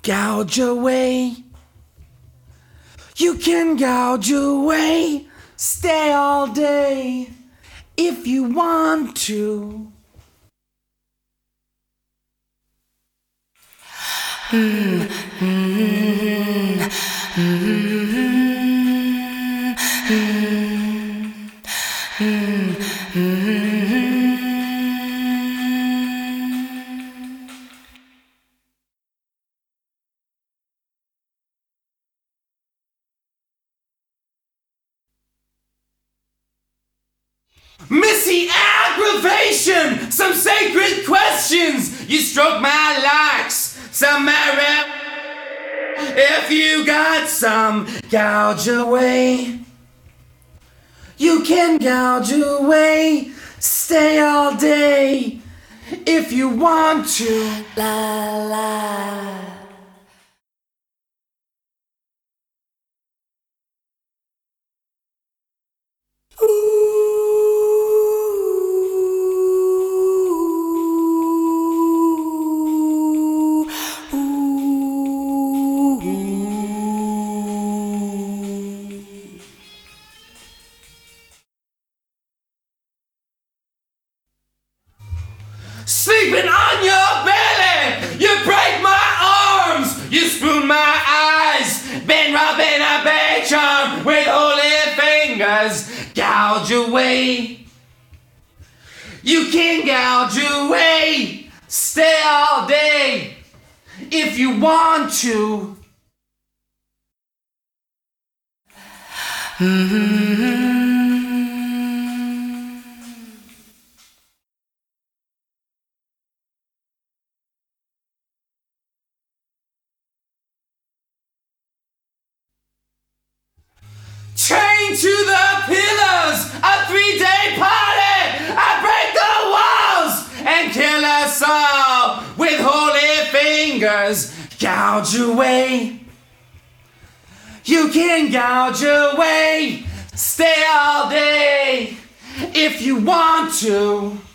gouge away. You can gouge away, stay all day if you want to. Missy aggravation, some sacred questions. You stroke my locks, some merit. If you got some, gouge away. You can gouge away, stay all day if you want to. La la. Sleeping on your belly, you break my arms, you spoon my eyes, been rubbing a big charm with holy fingers, gouge away. You can gouge away, stay all day if you want to. Chained to the pillars, a 3-day party. I break the walls and kill us all with holy fingers. Gouge away. You can gouge away. Stay all day if you want to.